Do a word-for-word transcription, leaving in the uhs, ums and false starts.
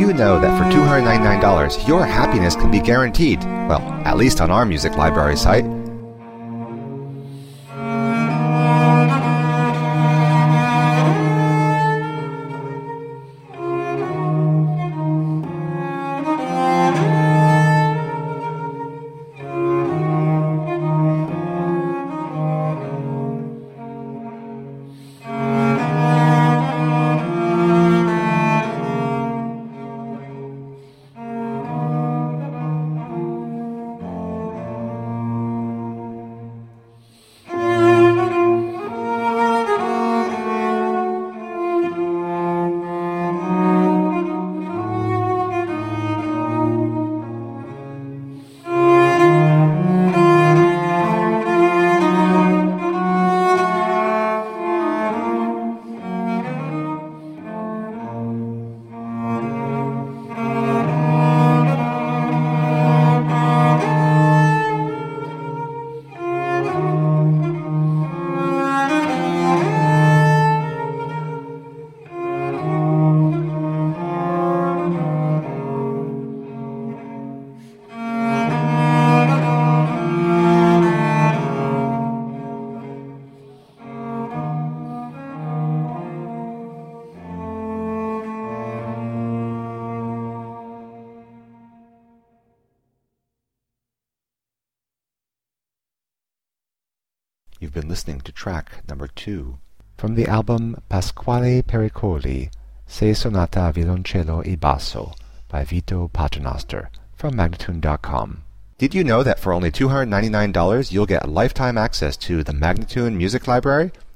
you know that for two hundred ninety-nine dollars your happiness can be guaranteed? Well, at least on our music library site. You've been listening to track number two from the album Pasquale Pericoli, Sei Sonata a Violoncello e Basso by Vito Paternoster from Magnatune dot com. Did you know that for only two hundred ninety-nine dollars you'll get lifetime access to the Magnatune Music Library?